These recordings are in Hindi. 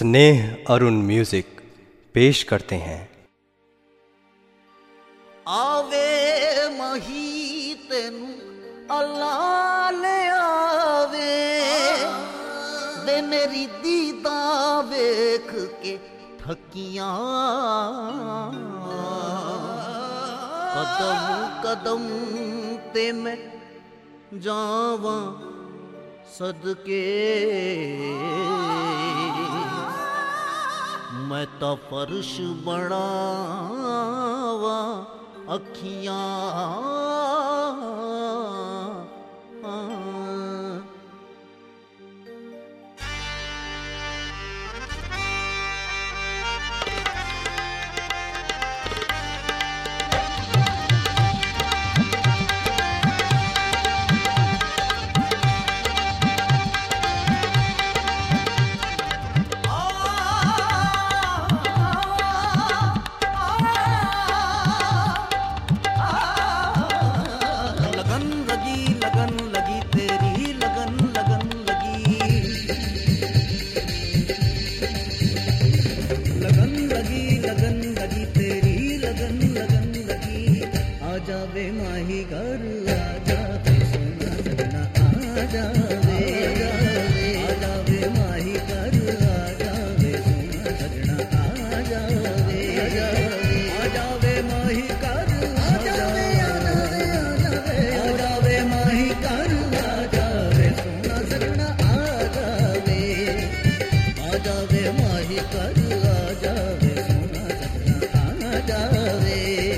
स्नेह अरुण म्यूजिक पेश करते हैं। आवे मही तेनू अल्लाह ले आवे दे मेरी दीदा वेख के थकियां कदम कदम ते मैं जावां सदके मैं तो फर्श बनावा अखियां जावे माही घर आ जावे सोना सजना आ जावे आ जावे माही घर आ जावे सोना सजना आ जावे आ जावे माही घर आ जावे आ जावे माही घर आ जावे सोना सजना आ जावे माही घर आ जावे सोना सजना आ जावे।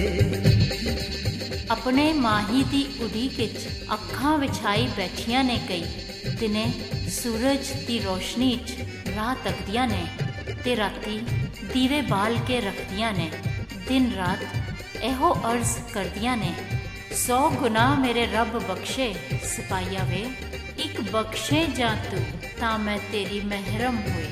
अपने माही दी उड़ीक विच अखां विछाई बैठियां ने कई दिने सूरज दी रोशनी च राह तकदियां ने ते राती दीवे बाल के रखदियां ने दिन रात एहो अर्ज करदियां ने 100 गुनाह मेरे रब बख्शे सिपाहिया वे एक बख्शे जा तू तां मैं तेरी महरम हुए।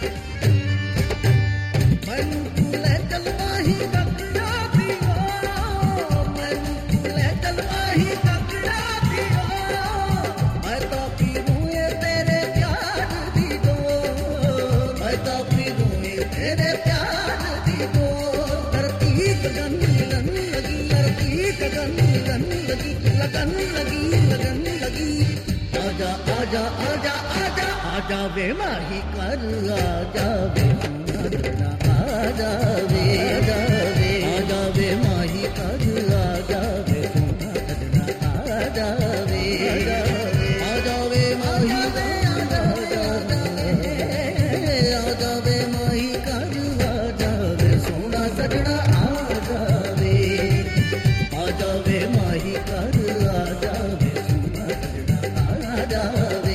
आजा वे माही कर आजा वे सोना आ जावे आजा वे माही कर आजा वे सोना सजना आ जावे आजा वे माही आजा वे माही कर आजा वे सोना सजना आ जावे आजा वे माही कर आजा वे सोना सजना आ जावे।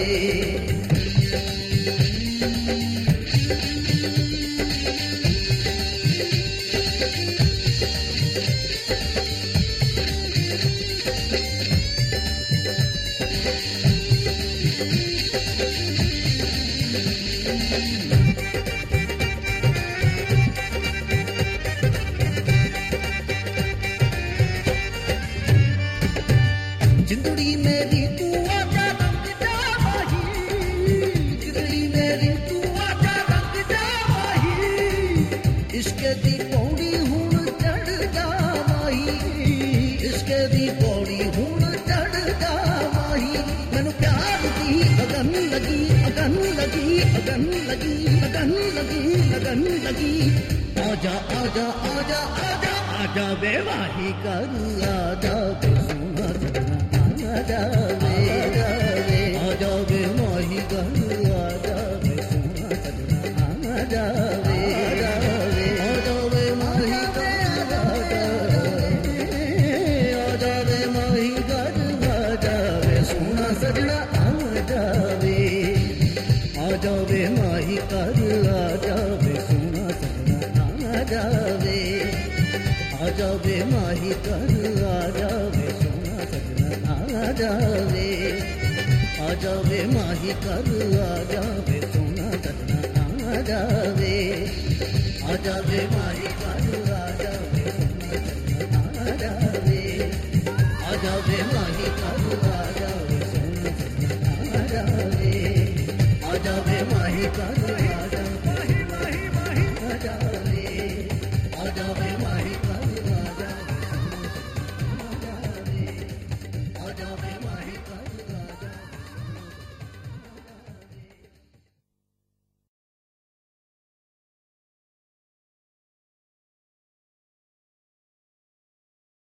जिंदड़ी मेरी तू आजा रंग जा माही जिंदड़ी मेरी तू आजा रंग जा माही इसके दी पौड़ी हुण चढ़ जा माही इसके दी पौड़ी हुण चढ़ जा माही मैनू प्यार दी अगन लगी अगन लगी अगन लगी अगन लगी अगन लगी आजा आजा आजा आजा आजा वे माही कर आजा वे सोना सजना आ जावे माही घर आ जावे सोना सजना आ जावे माही घर आ जावे माही घर आ जावे सोना सजना आ जावे माही घर आ जावे सोना सजना आ जावे माही घर आ जावे सोना सजना आ जावे माही कर आ जावे सोना सजना आ जावे माही कर आ जावे सोना सजना आ जावे माही कर आ जावे सोना सजना आ जावे माही कर